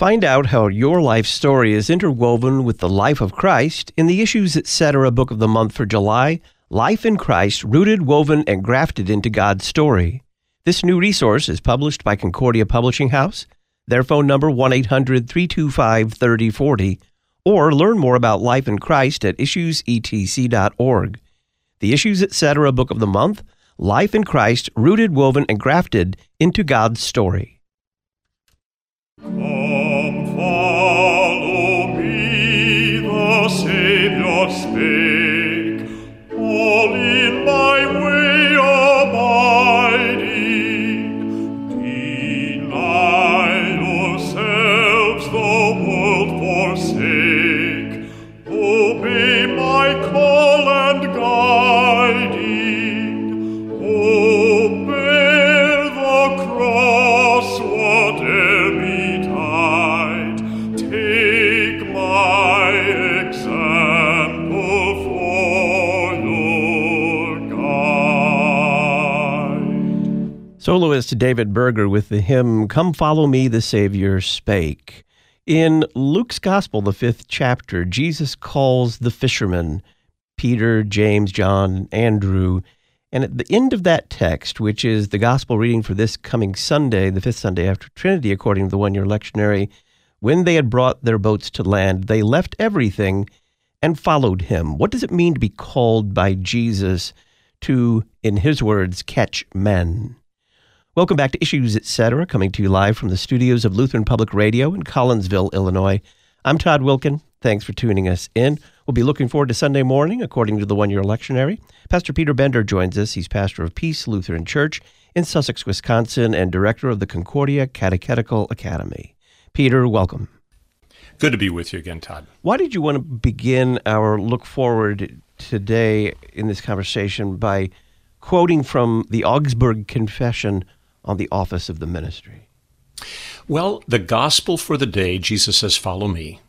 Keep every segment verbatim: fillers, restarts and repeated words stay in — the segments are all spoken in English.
Find out how your life story is interwoven with the life of Christ in the Issues Etc. Book of the Month for July, Life in Christ, Rooted, Woven, and Grafted into God's Story. This new resource is published by Concordia Publishing House. Their phone number one eight hundred, three two five, three oh four oh, or learn more about life in Christ at issues e t c dot org. The Issues Etc. Book of the Month, Life in Christ, Rooted, Woven, and Grafted into God's Story. Come, follow me, the Savior spake, all in my way abiding. Deny yourselves, the world forsake, obey my call and guiding. Oh, bear the cross, whatever betide, take my example for your guide. Soloist David Berger with the hymn, Come Follow Me, the Savior Spake. In Luke's Gospel, the fifth chapter, Jesus calls the fishermen, Peter, James, John, Andrew, and at the end of that text, which is the Gospel reading for this coming Sunday, the fifth Sunday after Trinity, according to the one-year lectionary, when they had brought their boats to land, they left everything and followed him. What does it mean to be called by Jesus to, in his words, catch men? Welcome back to Issues Etc., coming to you live from the studios of Lutheran Public Radio in Collinsville, Illinois. I'm Todd Wilkin. Thanks for tuning us in. We'll be looking forward to Sunday morning, according to the one-year lectionary. Pastor Peter Bender joins us. He's pastor of Peace Lutheran Church in Sussex, Wisconsin, and director of the Concordia Catechetical Academy. Peter, welcome. Good to be with you again, Todd. Why did you want to begin our look forward today in this conversation by quoting from the Augsburg Confession on the office of the ministry? Well, the gospel for the day, Jesus says, follow me.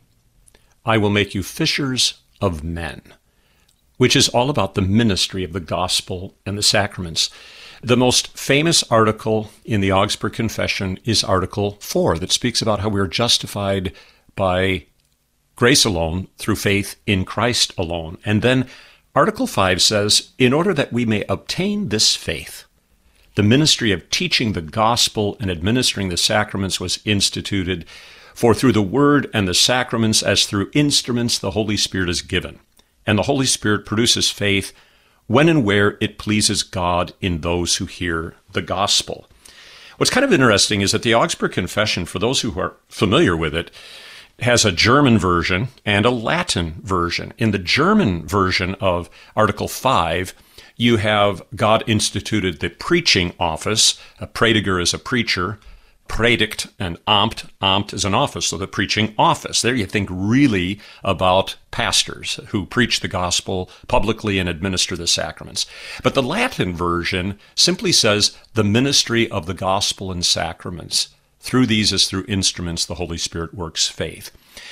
I will make you fishers of men, which is all about the ministry of the gospel and the sacraments. The most famous article in the Augsburg Confession is Article four, that speaks about how we are justified by grace alone, through faith in Christ alone. And then Article five says, in order that we may obtain this faith, the ministry of teaching the gospel and administering the sacraments was instituted, for through the word and the sacraments, as through instruments, the Holy Spirit is given. And the Holy Spirit produces faith when and where it pleases God in those who hear the gospel. What's kind of interesting is that the Augsburg Confession, for those who are familiar with it, has a German version and a Latin version. In the German version of Article five, you have God instituted the preaching office. A prediger is a preacher, predict and amt. Amt is an office, so the preaching office. There you think really about pastors who preach the gospel publicly and administer the sacraments. But the Latin version simply says the ministry of the gospel and sacraments. Through these, as through instruments, the Holy Spirit works faith.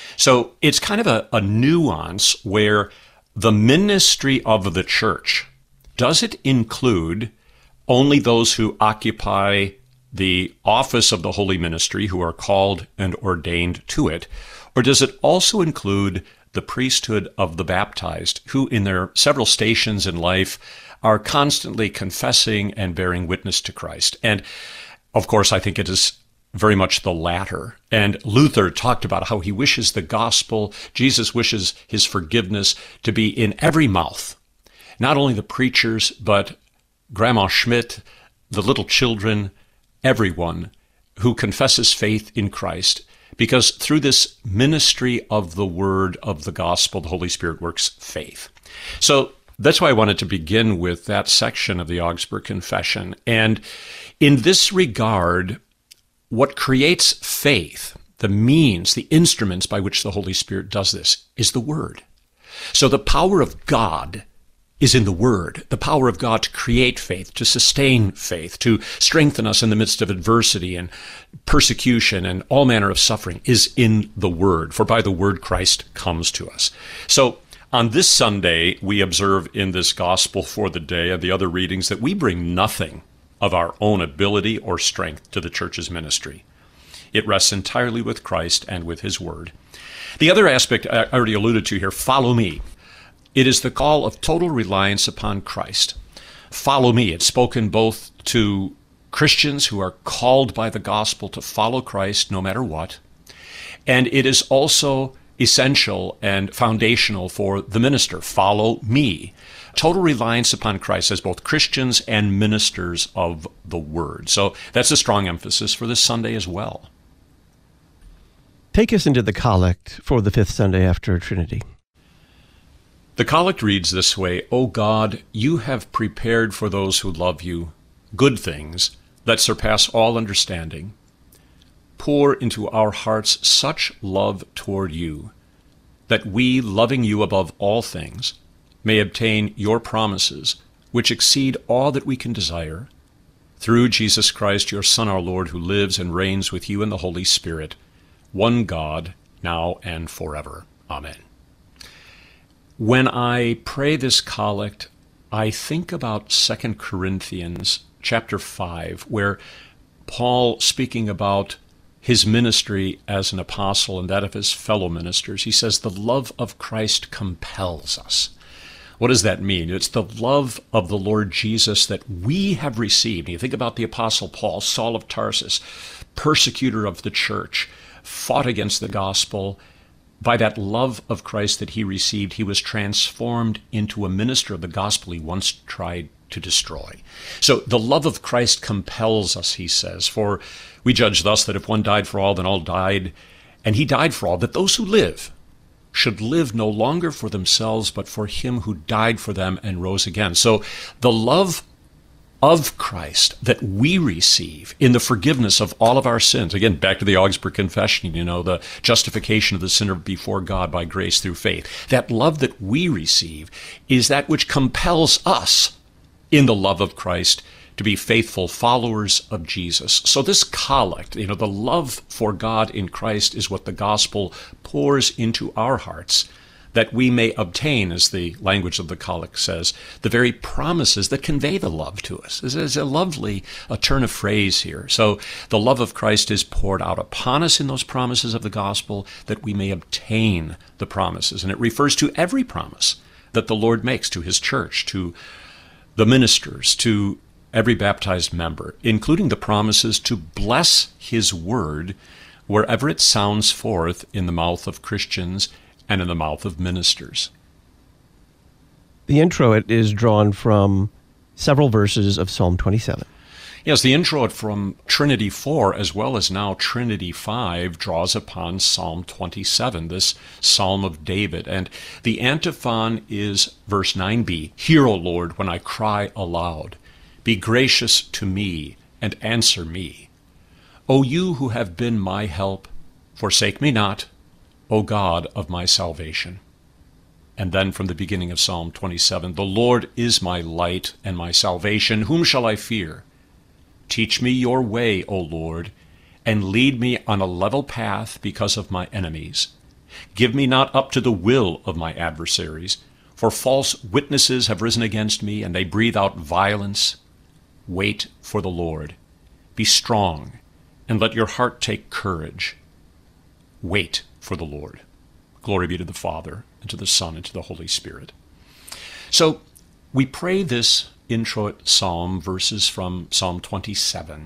So it's kind of a, a nuance where the ministry of the church, does it include only those who occupy the office of the holy ministry, who are called and ordained to it, or does it also include the priesthood of the baptized, who in their several stations in life are constantly confessing and bearing witness to Christ? And of course, I think it is very much the latter. And Luther talked about how he wishes the gospel, Jesus wishes his forgiveness to be in every mouth. Not only the preachers, but Grandma Schmidt, the little children, everyone who confesses faith in Christ, because through this ministry of the word of the gospel, the Holy Spirit works faith. So that's why I wanted to begin with that section of the Augsburg Confession. And in this regard, what creates faith, the means, the instruments by which the Holy Spirit does this, is the Word. So the power of God is in the Word, the power of God to create faith, to sustain faith, to strengthen us in the midst of adversity and persecution and all manner of suffering is in the Word, for by the Word Christ comes to us. So on this Sunday, we observe in this gospel for the day and the other readings that we bring nothing of our own ability or strength to the church's ministry. It rests entirely with Christ and with his word. The other aspect I already alluded to here, follow me. It is the call of total reliance upon Christ. Follow me. It's spoken both to Christians who are called by the gospel to follow Christ no matter what. And it is also essential and foundational for the minister. Follow me. Total reliance upon Christ as both Christians and ministers of the word. So that's a strong emphasis for this Sunday as well. Take us into the collect for the fifth Sunday after Trinity. The collect reads this way, O God, you have prepared for those who love you good things that surpass all understanding. Pour into our hearts such love toward you, that we, loving you above all things, may obtain your promises, which exceed all that we can desire, through Jesus Christ, your Son, our Lord, who lives and reigns with you in the Holy Spirit, one God, now and forever. Amen. When I pray this collect, I think about Second Corinthians chapter five, where Paul, speaking about his ministry as an apostle and that of his fellow ministers, he says, the love of Christ compels us. What does that mean? It's the love of the Lord Jesus that we have received. You think about the apostle Paul, Saul of Tarsus, persecutor of the church, fought against the gospel. By that love of Christ that he received, he was transformed into a minister of the gospel he once tried to destroy. So the love of Christ compels us, he says, for we judge thus that if one died for all, then all died, and he died for all, that those who live should live no longer for themselves, but for him who died for them and rose again. So the love of Christ that we receive in the forgiveness of all of our sins. Again, back to the Augsburg Confession, you know, the justification of the sinner before God by grace through faith. That love that we receive is that which compels us in the love of Christ to be faithful followers of Jesus. So this collect, you know, the love for God in Christ is what the gospel pours into our hearts, that we may obtain, as the language of the collect says, the very promises that convey the love to us. This is a lovely a turn of phrase here. So the love of Christ is poured out upon us in those promises of the gospel, that we may obtain the promises. And it refers to every promise that the Lord makes to his church, to the ministers, to every baptized member, including the promises to bless his word wherever it sounds forth in the mouth of Christians and in the mouth of ministers. The intro it is drawn from several verses of Psalm twenty-seven. Yes, the intro from Trinity four as well as now Trinity five draws upon Psalm twenty-seven, this Psalm of David. And the antiphon is verse nine b, Hear, O Lord, when I cry aloud. Be gracious to me and answer me. O you who have been my help, forsake me not, O God of my salvation. And then from the beginning of Psalm twenty-seven, The Lord is my light and my salvation. Whom shall I fear? Teach me your way, O Lord, and lead me on a level path because of my enemies. Give me not up to the will of my adversaries, for false witnesses have risen against me, and they breathe out violence. Wait for the Lord. Be strong, and let your heart take courage. Wait for the Lord. Glory be to the Father, and to the Son, and to the Holy Spirit. So we pray this introit psalm, verses from Psalm twenty-seven,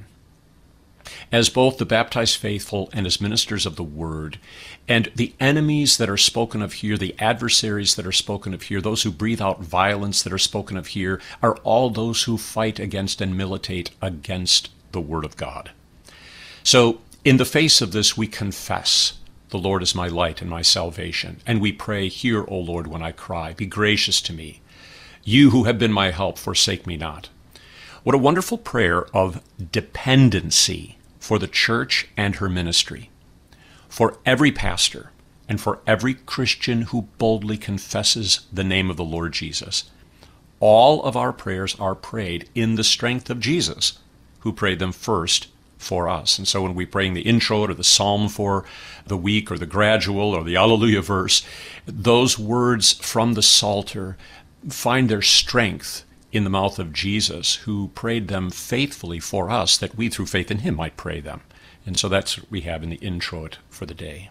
as both the baptized faithful and as ministers of the word. And the enemies that are spoken of here, the adversaries that are spoken of here, those who breathe out violence that are spoken of here, are all those who fight against and militate against the word of God. So in the face of this, we confess, the Lord is my light and my salvation. And we pray, Hear, O Lord, when I cry. Be gracious to me. You who have been my help, forsake me not. What a wonderful prayer of dependency for the church and her ministry, for every pastor and for every Christian who boldly confesses the name of the Lord Jesus. All of our prayers are prayed in the strength of Jesus, who prayed them first for us. And so when we pray in the intro or the psalm for the week or the gradual or the Alleluia verse, those words from the Psalter find their strength in the mouth of Jesus, who prayed them faithfully for us, that we through faith in him might pray them. And so that's what we have in the introit for the day.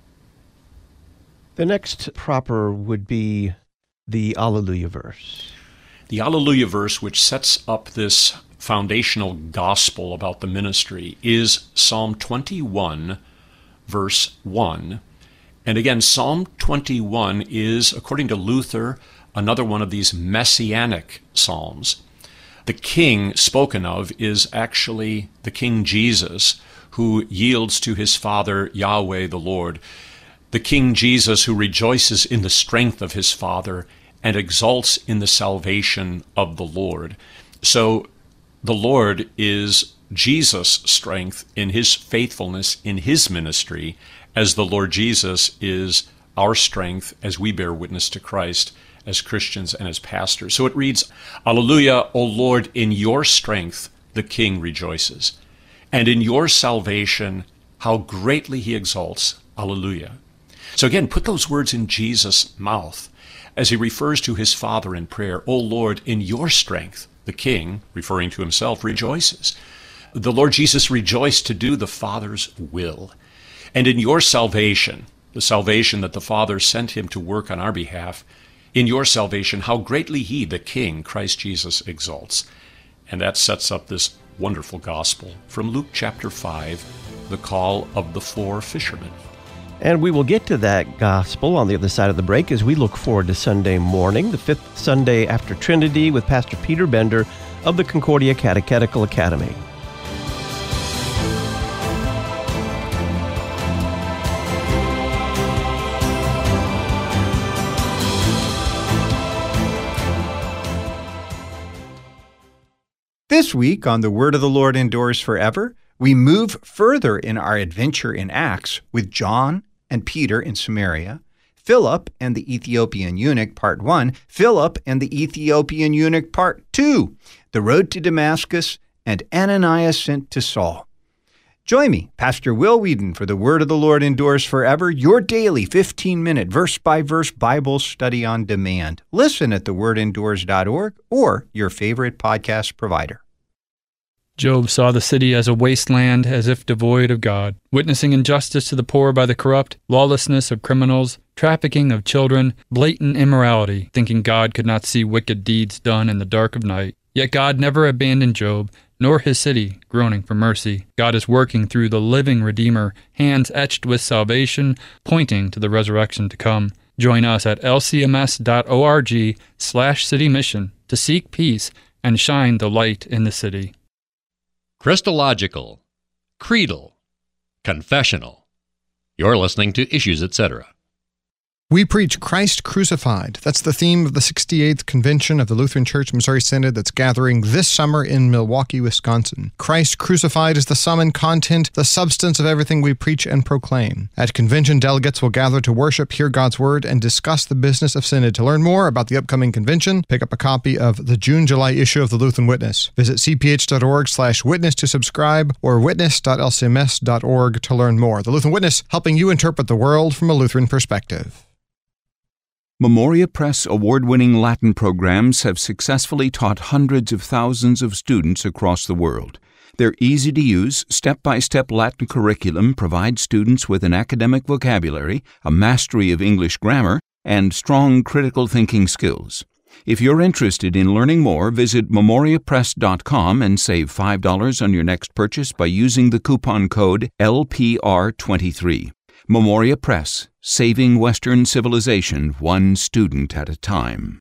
The next proper would be the Alleluia verse. The Alleluia verse, which sets up this foundational gospel about the ministry, is Psalm twenty-one, verse one. And again, Psalm twenty-one is, according to Luther, another one of these messianic psalms. The king spoken of is actually the King Jesus, who yields to his Father, Yahweh the Lord. The King Jesus who rejoices in the strength of his Father and exalts in the salvation of the Lord. So the Lord is Jesus' strength in his faithfulness in his ministry, as the Lord Jesus is our strength as we bear witness to Christ as Christians and as pastors. So it reads, Alleluia, O Lord, in your strength the King rejoices, and in your salvation how greatly he exalts. Alleluia. So again, put those words in Jesus' mouth as he refers to his Father in prayer. O Lord, in your strength the King, referring to himself, rejoices. The Lord Jesus rejoiced to do the Father's will. And in your salvation, the salvation that the Father sent him to work on our behalf, in your salvation, how greatly he, the King, Christ Jesus, exalts. And that sets up this wonderful gospel from Luke chapter five, the call of the four fishermen. And we will get to that gospel on the other side of the break as we look forward to Sunday morning, the fifth Sunday after Trinity, with Pastor Peter Bender of the Concordia Catechetical Academy. This week on The Word of the Lord Endures Forever, we move further in our adventure in Acts with John and Peter in Samaria, Philip and the Ethiopian eunuch, part one, Philip and the Ethiopian eunuch, part two, the road to Damascus, and Ananias sent to Saul. Join me, Pastor Will Whedon, for The Word of the Lord Endures Forever, your daily fifteen-minute verse-by-verse Bible study on demand. Listen at the word endures dot org or your favorite podcast provider. Job saw the city as a wasteland, as if devoid of God, witnessing injustice to the poor by the corrupt, lawlessness of criminals, trafficking of children, blatant immorality, thinking God could not see wicked deeds done in the dark of night. Yet God never abandoned Job, nor his city, groaning for mercy. God is working through the living Redeemer, hands etched with salvation, pointing to the resurrection to come. Join us at l c m s dot org slash city mission to seek peace and shine the light in the city. Christological, creedal, confessional. You're listening to Issues, et cetera. We preach Christ crucified. That's the theme of the sixty-eighth Convention of the Lutheran Church Missouri Synod that's gathering this summer in Milwaukee, Wisconsin. Christ crucified is the sum and content, the substance of everything we preach and proclaim. At convention, delegates will gather to worship, hear God's Word, and discuss the business of Synod. To learn more about the upcoming convention, pick up a copy of the June-July issue of the Lutheran Witness. Visit c p h dot org slash witness to subscribe or witness dot l c m s dot org to learn more. The Lutheran Witness, helping you interpret the world from a Lutheran perspective. Memoria Press award-winning Latin programs have successfully taught hundreds of thousands of students across the world. Their easy-to-use, step-by-step Latin curriculum provides students with an academic vocabulary, a mastery of English grammar, and strong critical thinking skills. If you're interested in learning more, visit memoria press dot com and save five dollars on your next purchase by using the coupon code L P R twenty-three. Memoria Press, saving Western civilization one student at a time.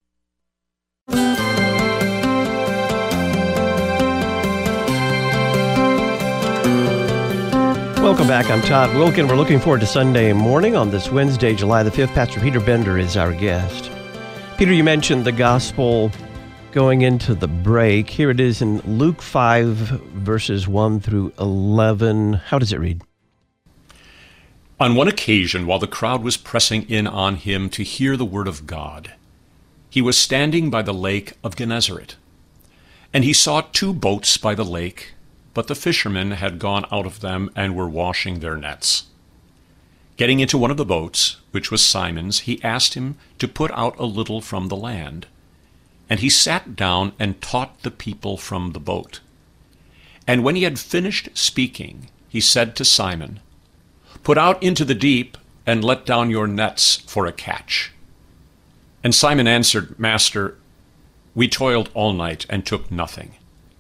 Welcome back. I'm Todd Wilkin. We're looking forward to Sunday morning on this Wednesday, July the fifth. Pastor Peter Bender is our guest. Peter, you mentioned the gospel going into the break. Here it is in Luke five, verses one through eleven. How does it read? On one occasion, while the crowd was pressing in on him to hear the word of God, he was standing by the lake of Gennesaret. And he saw two boats by the lake, but the fishermen had gone out of them and were washing their nets. Getting into one of the boats, which was Simon's, he asked him to put out a little from the land. And he sat down and taught the people from the boat. And when he had finished speaking, he said to Simon, "Put out into the deep and let down your nets for a catch." And Simon answered, "Master, we toiled all night and took nothing.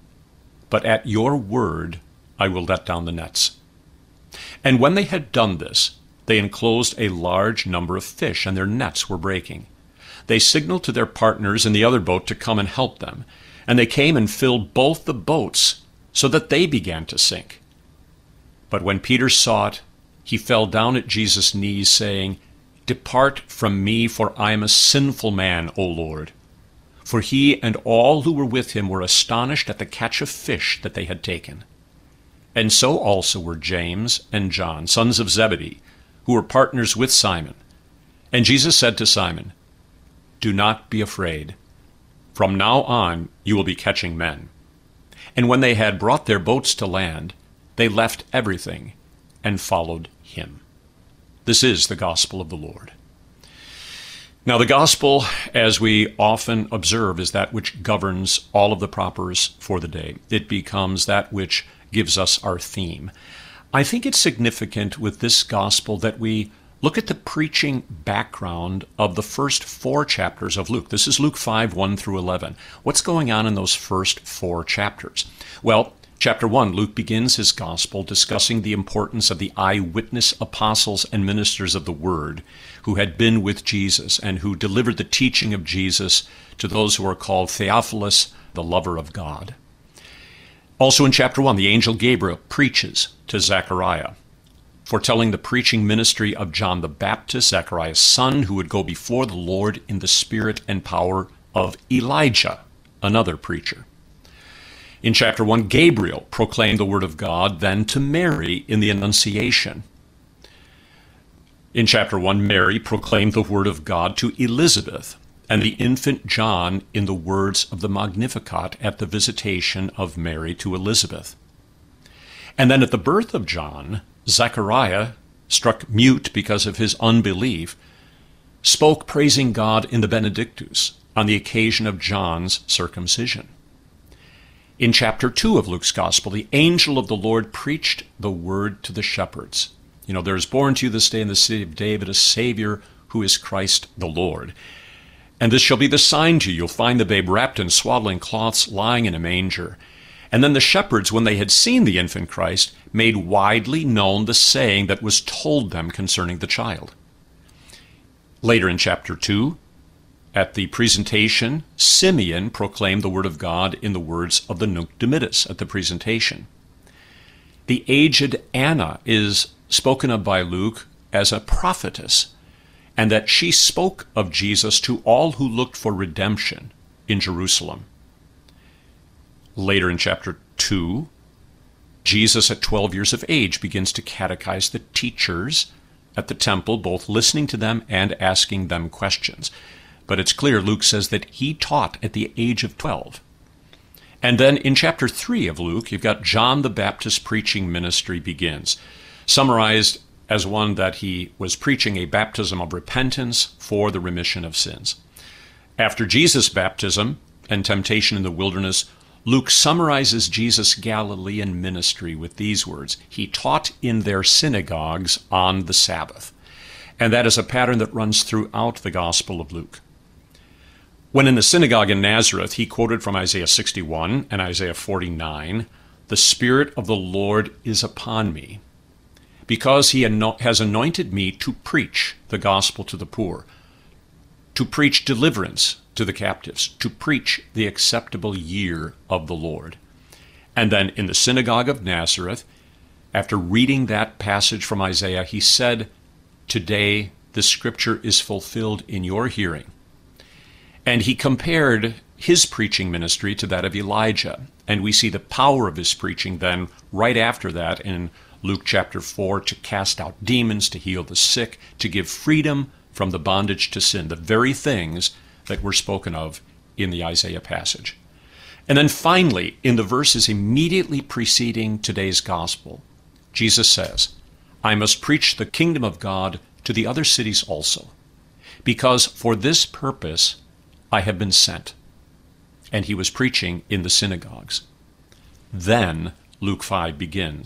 But at your word I will let down the nets." And when they had done this, they enclosed a large number of fish, and their nets were breaking. They signaled to their partners in the other boat to come and help them, and they came and filled both the boats, so that they began to sink. But when Peter saw it, he fell down at Jesus' knees, saying, "Depart from me, for I am a sinful man, O Lord." For he and all who were with him were astonished at the catch of fish that they had taken. And so also were James and John, sons of Zebedee, who were partners with Simon. And Jesus said to Simon, "Do not be afraid. From now on you will be catching men." And when they had brought their boats to land, they left everything and followed him. This is the gospel of the Lord. Now, the gospel, as we often observe, is that which governs all of the propers for the day. It becomes that which gives us our theme. I think it's significant with this gospel that we look at the preaching background of the first four chapters of Luke. This is Luke five, one through eleven. What's going on in those first four chapters? Well, chapter one, Luke begins his gospel discussing the importance of the eyewitness apostles and ministers of the word who had been with Jesus and who delivered the teaching of Jesus to those who are called Theophilus, the lover of God. Also in chapter one, the angel Gabriel preaches to Zechariah, foretelling the preaching ministry of John the Baptist, Zechariah's son, who would go before the Lord in the spirit and power of Elijah, another preacher. In chapter one, Gabriel proclaimed the word of God then to Mary in the Annunciation. In chapter one, Mary proclaimed the word of God to Elizabeth and the infant John in the words of the Magnificat at the visitation of Mary to Elizabeth. And then at the birth of John, Zechariah, struck mute because of his unbelief, spoke praising God in the Benedictus on the occasion of John's circumcision. In chapter two of Luke's Gospel, the angel of the Lord preached the word to the shepherds. You know, there is born to you this day in the city of David a Savior who is Christ the Lord. And this shall be the sign to you. You'll find the babe wrapped in swaddling cloths, lying in a manger. And then the shepherds, when they had seen the infant Christ, made widely known the saying that was told them concerning the child. Later in chapter two, at the presentation, Simeon proclaimed the word of God in the words of the Nunc Dimittis at the presentation. The aged Anna is spoken of by Luke as a prophetess, and that she spoke of Jesus to all who looked for redemption in Jerusalem. Later in chapter two, Jesus at twelve years of age begins to catechize the teachers at the temple, both listening to them and asking them questions. But it's clear Luke says that he taught at the age of twelve. And then in chapter three of Luke, you've got John the Baptist's preaching ministry begins, summarized as one that he was preaching a baptism of repentance for the remission of sins. After Jesus' baptism and temptation in the wilderness, Luke summarizes Jesus' Galilean ministry with these words: he taught in their synagogues on the Sabbath. And that is a pattern that runs throughout the Gospel of Luke. When in the synagogue in Nazareth, he quoted from Isaiah sixty-one and Isaiah forty-nine, "The Spirit of the Lord is upon me, because he has anointed me to preach the gospel to the poor, to preach deliverance to the captives, to preach the acceptable year of the Lord." And then in the synagogue of Nazareth, after reading that passage from Isaiah, he said, "Today the scripture is fulfilled in your hearing." And he compared his preaching ministry to that of Elijah. And we see the power of his preaching then right after that in Luke chapter four, to cast out demons, to heal the sick, to give freedom from the bondage to sin, the very things that were spoken of in the Isaiah passage. And then finally, in the verses immediately preceding today's gospel, Jesus says, "I must preach the kingdom of God to the other cities also, because for this purpose I have been sent." And he was preaching in the synagogues. Then Luke five begins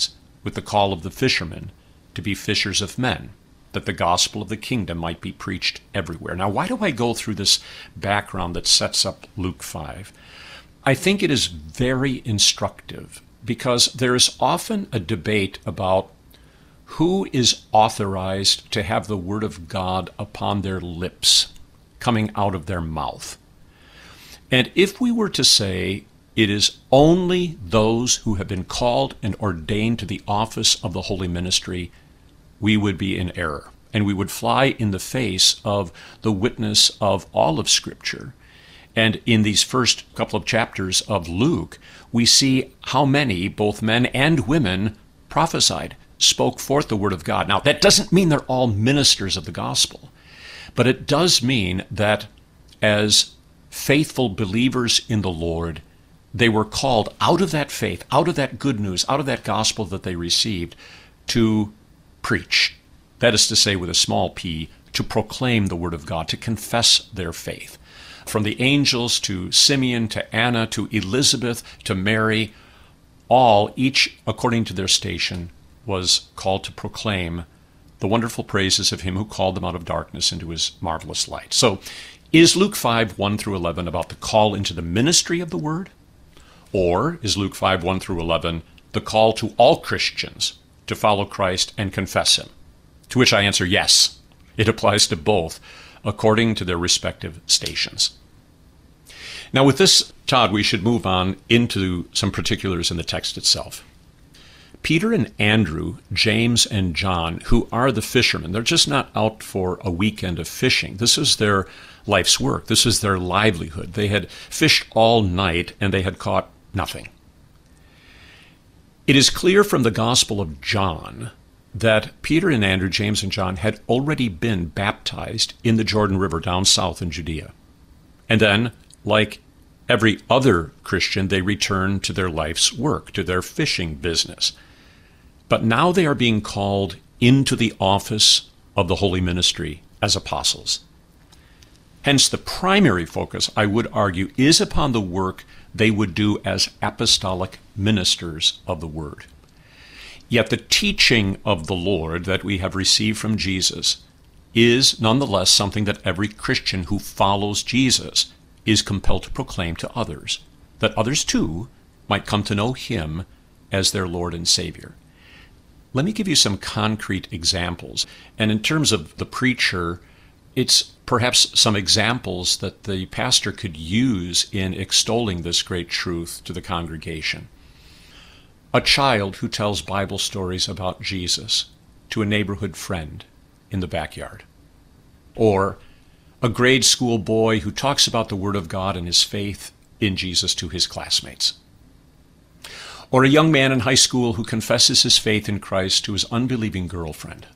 with the call of the fishermen to be fishers of men, that the gospel of the kingdom might be preached everywhere. Now, why do I go through this background that sets up Luke five? I think it is very instructive because there is often a debate about who is authorized to have the word of God upon their lips, coming out of their mouth. And if we were to say it is only those who have been called and ordained to the office of the holy ministry, we would be in error, and we would fly in the face of the witness of all of Scripture. And in these first couple of chapters of Luke, we see how many, both men and women, prophesied, spoke forth the word of God. Now, that doesn't mean they're all ministers of the gospel, but it does mean that as faithful believers in the Lord, they were called out of that faith, out of that good news, out of that gospel that they received, to preach. That is to say, with a small p, to proclaim the word of God, to confess their faith. From the angels to Simeon to Anna to Elizabeth to Mary, all, each according to their station, was called to proclaim the wonderful praises of him who called them out of darkness into his marvelous light. So, is Luke five, one through eleven about the call into the ministry of the word? Or is Luke five, one through eleven the call to all Christians to follow Christ and confess him? To which I answer yes. It applies to both according to their respective stations. Now with this, Todd, we should move on into some particulars in the text itself. Peter and Andrew, James and John, who are the fishermen, they're just not out for a weekend of fishing. This is their life's work. This is their livelihood. They had fished all night and they had caught nothing. It is clear from the Gospel of John that Peter and Andrew, James and John had already been baptized in the Jordan River down south in Judea. And then, like every other Christian, they returned to their life's work, to their fishing business. But now they are being called into the office of the holy ministry as apostles. Hence, the primary focus, I would argue, is upon the work they would do as apostolic ministers of the word. Yet the teaching of the Lord that we have received from Jesus is nonetheless something that every Christian who follows Jesus is compelled to proclaim to others, that others too might come to know him as their Lord and Savior. Let me give you some concrete examples. And in terms of the preacher, it's perhaps some examples that the pastor could use in extolling this great truth to the congregation. A child who tells Bible stories about Jesus to a neighborhood friend in the backyard. Or a grade school boy who talks about the Word of God and his faith in Jesus to his classmates. Or a young man in high school who confesses his faith in Christ to his unbelieving girlfriend.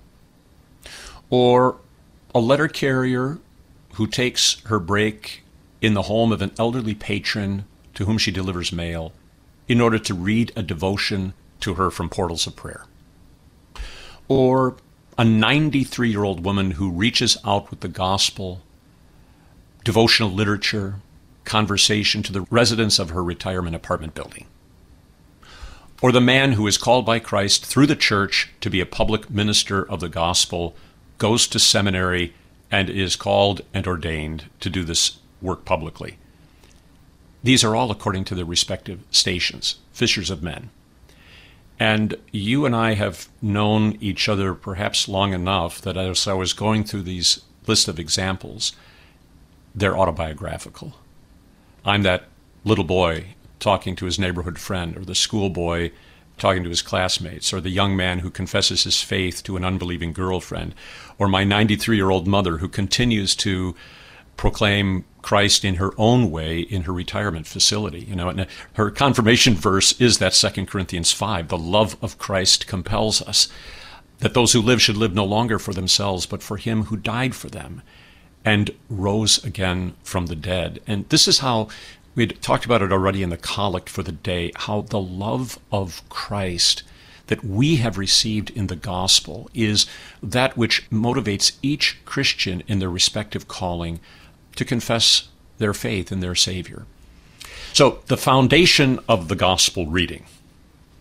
Or a letter carrier who takes her break in the home of an elderly patron to whom she delivers mail in order to read a devotion to her from Portals of Prayer. Or a ninety-three-year-old woman who reaches out with the gospel, devotional literature, conversation to the residents of her retirement apartment building. Or the man who is called by Christ through the church to be a public minister of the gospel, goes to seminary, and is called and ordained to do this work publicly. These are all according to their respective stations, fishers of men. And you and I have known each other perhaps long enough that as I was going through these list of examples, they're autobiographical. I'm that little boy talking to his neighborhood friend, or the schoolboy talking to his classmates, or the young man who confesses his faith to an unbelieving girlfriend, or my ninety-three-year-old mother who continues to proclaim Christ in her own way in her retirement facility. You know, and her confirmation verse is that Second Corinthians five, the love of Christ compels us, that those who live should live no longer for themselves, but for him who died for them and rose again from the dead. And this is how we'd talked about it already in the collect for the day, how the love of Christ that we have received in the gospel is that which motivates each Christian in their respective calling to confess their faith in their Savior. So the foundation of the gospel reading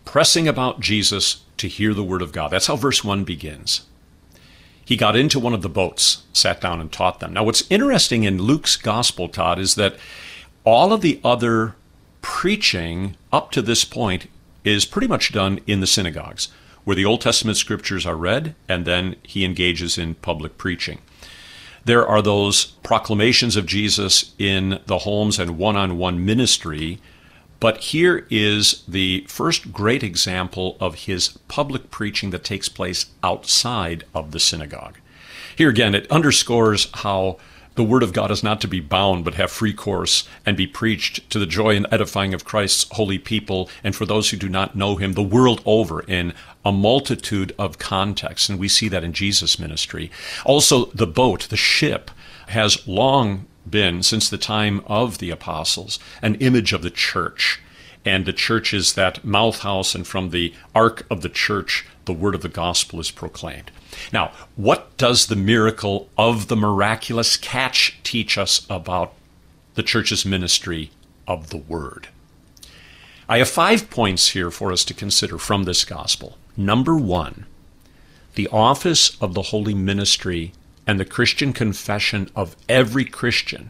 pressing about Jesus to hear the word of God. That's how verse one begins. He got into one of the boats, sat down and taught them. Now, what's interesting in Luke's gospel, Todd, is that all of the other preaching up to this point is pretty much done in the synagogues, where the Old Testament scriptures are read, and then he engages in public preaching. There are those proclamations of Jesus in the homes and one-on-one ministry, but here is the first great example of his public preaching that takes place outside of the synagogue. Here again, it underscores how the Word of God is not to be bound, but have free course and be preached to the joy and edifying of Christ's holy people and for those who do not know him the world over in a multitude of contexts. And we see that in Jesus' ministry. Also, the boat, the ship, has long been, since the time of the apostles, an image of the church. And the church is that mouth house, and from the ark of the church, the word of the gospel is proclaimed. Now, what does the miracle of the miraculous catch teach us about the church's ministry of the word? I have five points here for us to consider from this gospel. Number one, the office of the holy ministry and the Christian confession of every Christian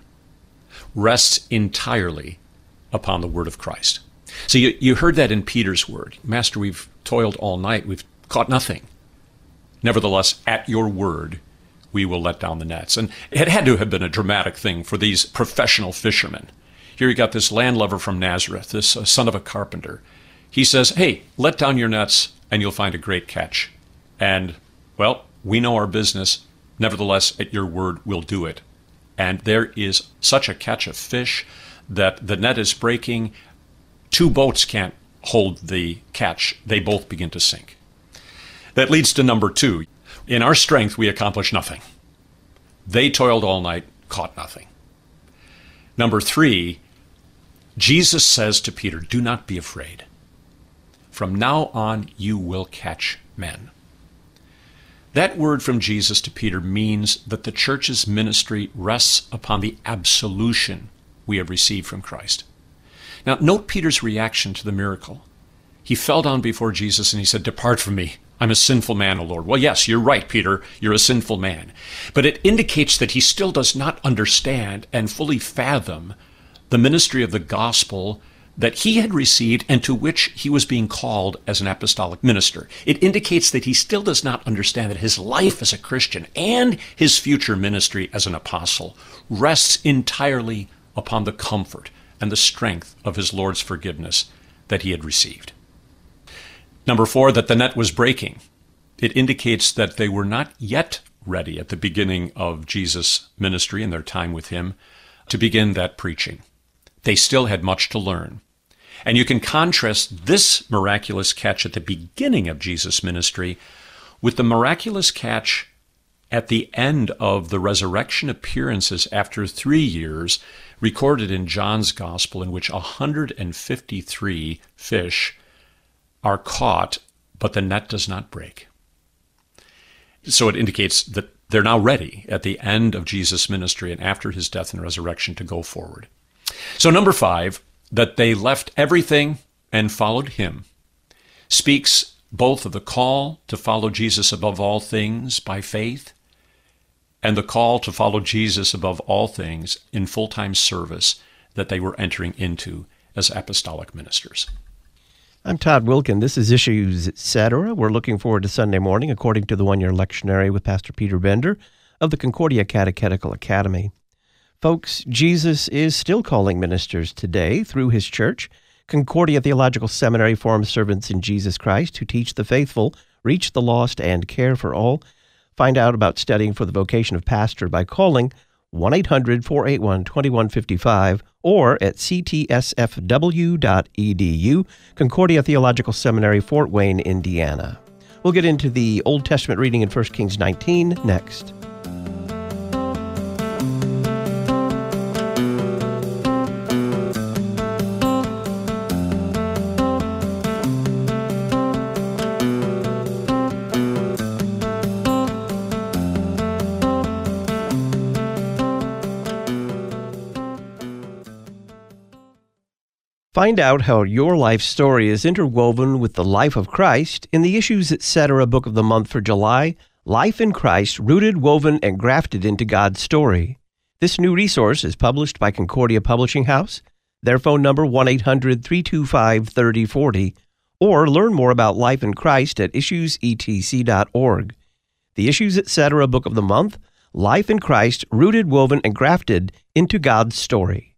rests entirely upon the word of Christ. So you, you heard that in Peter's word. Master, we've toiled all night. We've caught nothing. Nevertheless, at your word, we will let down the nets. And it had to have been a dramatic thing for these professional fishermen. Here you got this landlubber from Nazareth, this uh, son of a carpenter. He says, hey, let down your nets and you'll find a great catch. And, well, we know our business. Nevertheless, at your word, we'll do it. And there is such a catch of fish that the net is breaking. Two boats can't hold the catch. They both begin to sink. That leads to number two. In our strength, we accomplish nothing. They toiled all night, caught nothing. Number three, Jesus says to Peter, do not be afraid. From now on, you will catch men. That word from Jesus to Peter means that the church's ministry rests upon the absolution we have received from Christ. Now, note Peter's reaction to the miracle. He fell down before Jesus and he said, depart from me. I'm a sinful man, O Lord. Well, yes, you're right, Peter. You're a sinful man. But it indicates that he still does not understand and fully fathom the ministry of the gospel that he had received and to which he was being called as an apostolic minister. It indicates that he still does not understand that his life as a Christian and his future ministry as an apostle rests entirely upon the comfort and the strength of his Lord's forgiveness that he had received. Number four, that the net was breaking. It indicates that they were not yet ready at the beginning of Jesus' ministry and their time with him to begin that preaching. They still had much to learn. And you can contrast this miraculous catch at the beginning of Jesus' ministry with the miraculous catch at the end of the resurrection appearances after three years recorded in John's gospel, in which one hundred fifty-three fish are caught, but the net does not break. So it indicates that they're now ready at the end of Jesus' ministry and after his death and resurrection to go forward. So number five, that they left everything and followed him, speaks both of the call to follow Jesus above all things by faith and the call to follow Jesus above all things in full-time service that they were entering into as apostolic ministers. I'm Todd Wilkin. This is Issues, et cetera. We're looking forward to Sunday morning, according to the one-year lectionary with Pastor Peter Bender of the Concordia Catechetical Academy. Folks, Jesus is still calling ministers today through his church. Concordia Theological Seminary forms servants in Jesus Christ who teach the faithful, reach the lost, and care for all. Find out about studying for the vocation of pastor by calling one eight hundred, four eight one, two one five five or at c t s f w dot e d u, Concordia Theological Seminary, Fort Wayne, Indiana. We'll get into the Old Testament reading in First Kings nineteen next. Find out how your life story is interwoven with the life of Christ in the Issues Etc. Book of the Month for July, Life in Christ, Rooted, Woven, and Grafted into God's Story. This new resource is published by Concordia Publishing House. Their phone number one eight hundred, three two five, three oh four oh, or learn more about life in Christ at issues e t c dot org. The Issues Etc. Book of the Month, Life in Christ, Rooted, Woven, and Grafted into God's Story.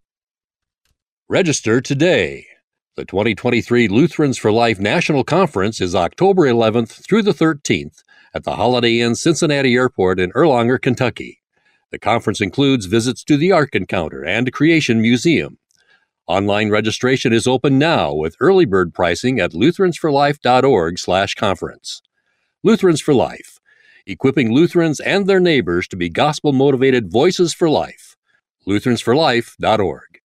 Register today. The twenty twenty-three Lutherans for Life National Conference is October eleventh through the thirteenth at the Holiday Inn Cincinnati Airport in Erlanger, Kentucky. The conference includes visits to the Ark Encounter and Creation Museum. Online registration is open now with early bird pricing at lutherans for life dot org slash conference. Lutherans for Life, equipping Lutherans and their neighbors to be gospel-motivated voices for life. lutherans for life dot org.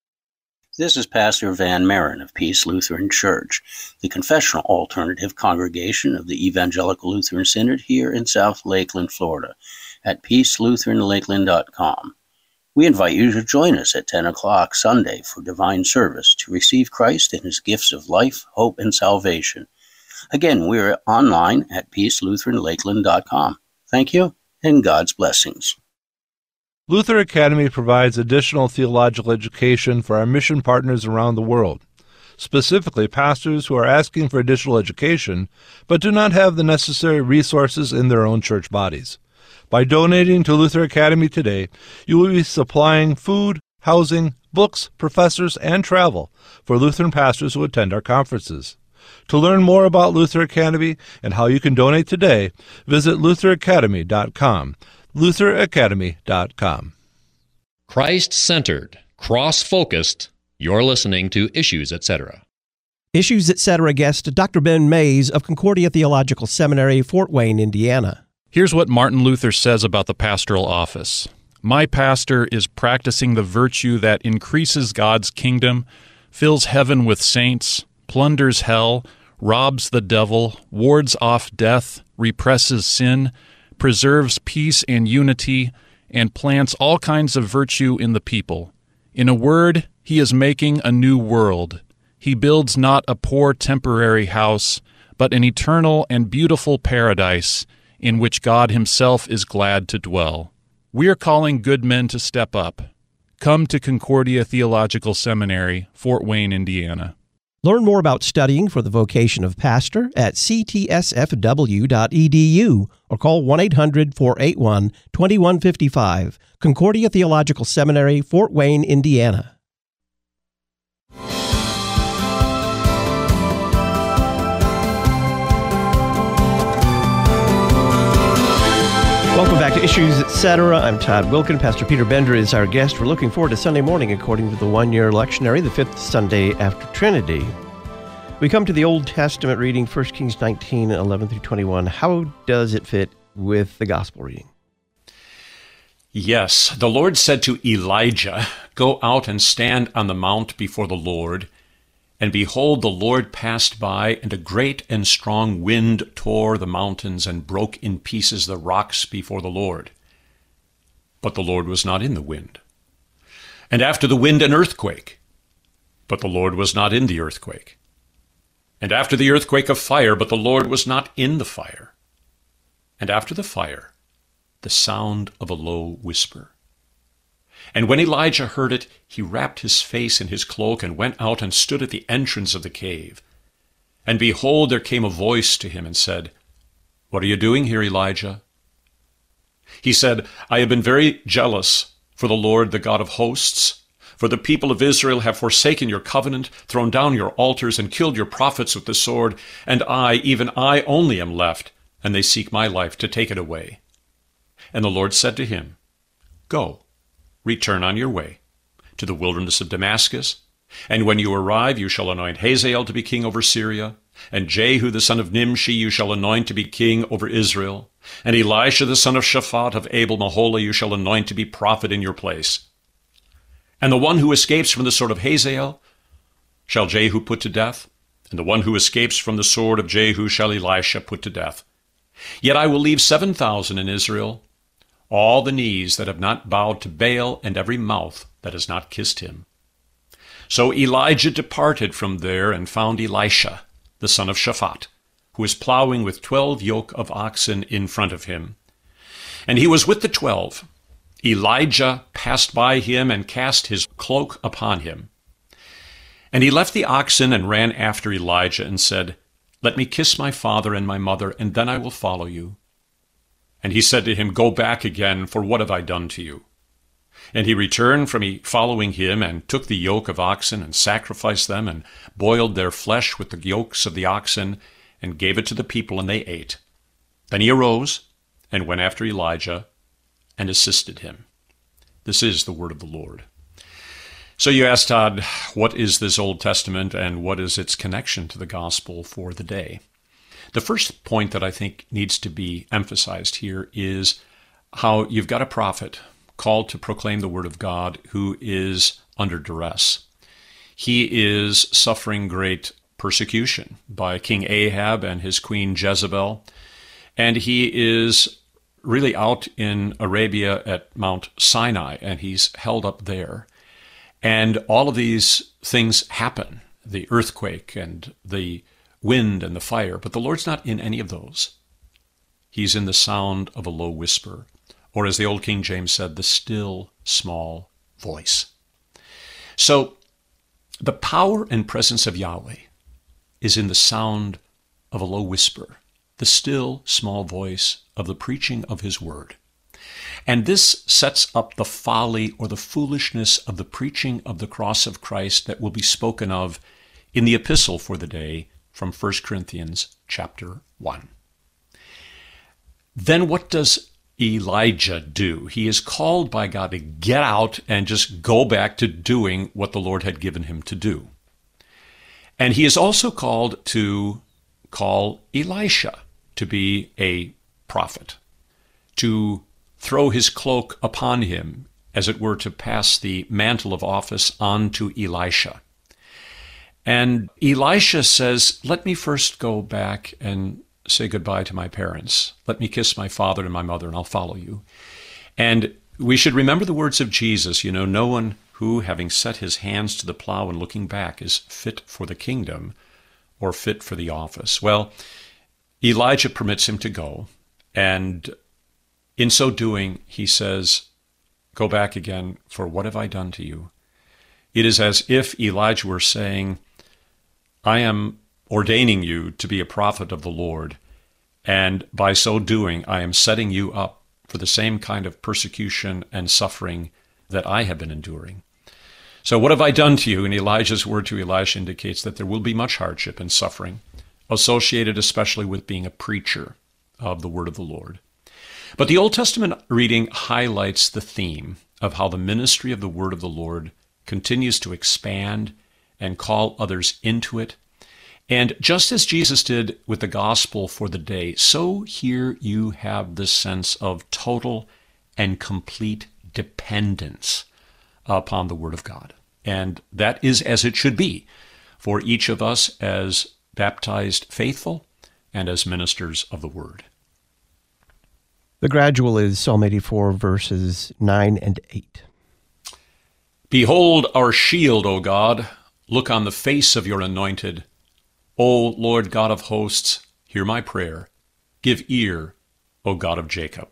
This is Pastor Van Maren of Peace Lutheran Church, the confessional alternative congregation of the Evangelical Lutheran Synod here in South Lakeland, Florida, at peace lutheran lakeland dot com. We invite you to join us at ten o'clock Sunday for divine service to receive Christ and his gifts of life, hope, and salvation. Again, we're online at peace lutheran lakeland dot com. Thank you, and God's blessings. Luther Academy provides additional theological education for our mission partners around the world, specifically pastors who are asking for additional education but do not have the necessary resources in their own church bodies. By donating to Luther Academy today, you will be supplying food, housing, books, professors, and travel for Lutheran pastors who attend our conferences. To learn more about Luther Academy and how you can donate today, visit luther academy dot com. luther academy dot com. Christ-centered, cross-focused, you're listening to Issues Etc. Issues Etc. guest Doctor Ben Mays of Concordia Theological Seminary, Fort Wayne, Indiana. Here's what Martin Luther says about the pastoral office. My pastor is practicing the virtue that increases God's kingdom, fills heaven with saints, plunders hell, robs the devil, wards off death, represses sin, preserves peace and unity, and plants all kinds of virtue in the people. In a word, he is making a new world. He builds not a poor temporary house, but an eternal and beautiful paradise in which God himself is glad to dwell. We are calling good men to step up. Come to Concordia Theological Seminary, Fort Wayne, Indiana. Learn more about studying for the vocation of pastor at c t s f w dot e d u or call one eight hundred, four eight one, two one five five. Concordia Theological Seminary, Fort Wayne, Indiana. Welcome back to Issues Etc. I'm Todd Wilkin. Pastor Peter Bender is our guest. We're looking forward to Sunday morning according to the one-year lectionary, the fifth Sunday after Trinity. We come to the Old Testament reading, First Kings nineteen, eleven through twenty-one. How does it fit with the gospel reading? Yes, the Lord said to Elijah, "Go out and stand on the mount before the Lord." And behold, the Lord passed by, and a great and strong wind tore the mountains and broke in pieces the rocks before the Lord. But the Lord was not in the wind. And after the wind, an earthquake. But the Lord was not in the earthquake. And after the earthquake, a fire, but the Lord was not in the fire. And after the fire, the sound of a low whisper. And when Elijah heard it, he wrapped his face in his cloak and went out and stood at the entrance of the cave. And behold, there came a voice to him and said, "What are you doing here, Elijah?" He said, "I have been very jealous for the Lord, the God of hosts. For the people of Israel have forsaken your covenant, thrown down your altars, and killed your prophets with the sword. And I, even I only am left, and they seek my life to take it away." And the Lord said to him, "Go, return on your way to the wilderness of Damascus, and when you arrive you shall anoint Hazael to be king over Syria, and Jehu the son of Nimshi you shall anoint to be king over Israel, and Elisha the son of Shaphat of Abel-Meholah you shall anoint to be prophet in your place. And the one who escapes from the sword of Hazael shall Jehu put to death, and the one who escapes from the sword of Jehu shall Elisha put to death. Yet I will leave seven thousand in Israel, all the knees that have not bowed to Baal, and every mouth that has not kissed him." So Elijah departed from there and found Elisha, the son of Shaphat, who was plowing with twelve yoke of oxen in front of him. And he was with the twelve. Elijah passed by him and cast his cloak upon him. And he left the oxen and ran after Elijah and said, "Let me kiss my father and my mother, and then I will follow you." And he said to him, "Go back again, for what have I done to you?" And he returned from following him and took the yoke of oxen and sacrificed them and boiled their flesh with the yokes of the oxen and gave it to the people, and they ate. Then he arose and went after Elijah and assisted him. This is the word of the Lord. So you ask, Todd, what is this Old Testament and what is its connection to the gospel for the day? The first point that I think needs to be emphasized here is how you've got a prophet called to proclaim the word of God who is under duress. He is suffering great persecution by King Ahab and his queen Jezebel, and he is really out in Arabia at Mount Sinai, and he's held up there. And all of these things happen, the earthquake and the wind and the fire, but the Lord's not in any of those. He's in the sound of a low whisper, or as the old King James said, the still small voice. So the power and presence of Yahweh is in the sound of a low whisper, the still small voice of the preaching of his word. And this sets up the folly or the foolishness of the preaching of the cross of Christ that will be spoken of in the epistle for the day from First Corinthians chapter one. Then what does Elijah do? He is called by God to get out and just go back to doing what the Lord had given him to do. And he is also called to call Elisha to be a prophet, to throw his cloak upon him, as it were, to pass the mantle of office on to Elisha. And Elisha says, let me first go back and say goodbye to my parents. Let me kiss my father and my mother, and I'll follow you. And we should remember the words of Jesus, you know, no one who, having set his hands to the plow and looking back, is fit for the kingdom or fit for the office. Well, Elijah permits him to go, and in so doing, he says, go back again, for what have I done to you? It is as if Elijah were saying, I am ordaining you to be a prophet of the Lord, and by so doing, I am setting you up for the same kind of persecution and suffering that I have been enduring. So what have I done to you? And Elijah's word to Elisha indicates that there will be much hardship and suffering, associated especially with being a preacher of the word of the Lord. But the Old Testament reading highlights the theme of how the ministry of the word of the Lord continues to expand and call others into it. And just as Jesus did with the gospel for the day, so here you have this sense of total and complete dependence upon the word of God. And that is as it should be for each of us as baptized faithful and as ministers of the word. The gradual is Psalm eighty-four, verses nine and eight. Behold our shield, O God. Look on the face of your anointed. O Lord God of hosts, hear my prayer. Give ear, O God of Jacob.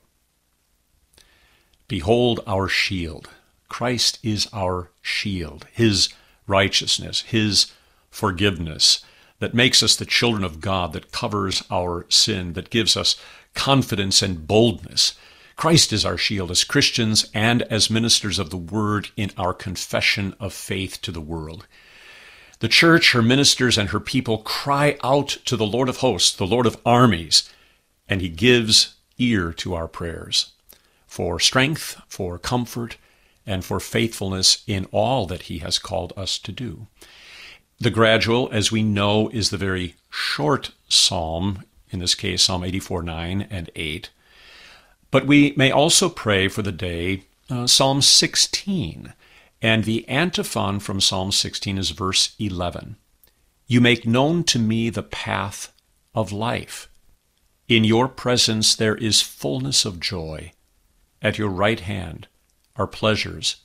Behold our shield. Christ is our shield, his righteousness, his forgiveness, that makes us the children of God, that covers our sin, that gives us confidence and boldness. Christ is our shield as Christians and as ministers of the word in our confession of faith to the world. The church, her ministers, and her people cry out to the Lord of hosts, the Lord of armies, and he gives ear to our prayers for strength, for comfort, and for faithfulness in all that he has called us to do. The gradual, as we know, is the very short psalm, in this case, Psalm eighty-four, nine and eight. But we may also pray for the day uh, Psalm sixteen. And the antiphon from Psalm sixteen is verse eleven. You make known to me the path of life. In your presence there is fullness of joy. At your right hand are pleasures